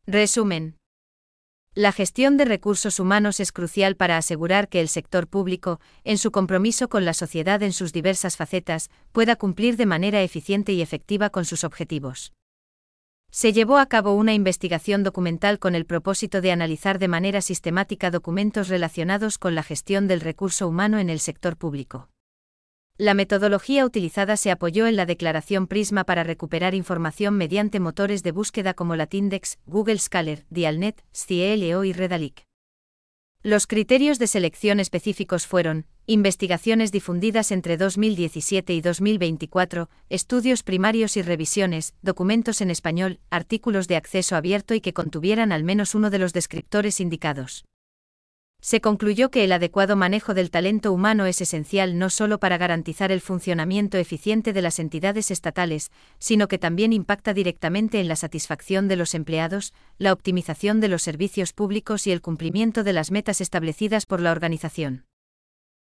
Resumen. La gestión de recursos humanos es crucial para asegurar que el sector público, en su compromiso con la sociedad en sus diversas facetas, pueda cumplir de manera eficiente y efectiva con sus objetivos. Se llevó a cabo una investigación documental con el propósito de analizar de manera sistemática documentos relacionados con la gestión del recurso humano en el sector público. La metodología utilizada se apoyó en la declaración Prisma para recuperar información mediante motores de búsqueda como Latindex, Google Scholar, Dialnet, Scielio y Redalic. Los criterios de selección específicos fueron: investigaciones difundidas entre 2017 y 2024, estudios primarios y revisiones, documentos en español, artículos de acceso abierto y que contuvieran al menos uno de los descriptores indicados. Se concluyó que el adecuado manejo del talento humano es esencial no solo para garantizar el funcionamiento eficiente de las entidades estatales, sino que también impacta directamente en la satisfacción de los empleados, la optimización de los servicios públicos y el cumplimiento de las metas establecidas por la organización.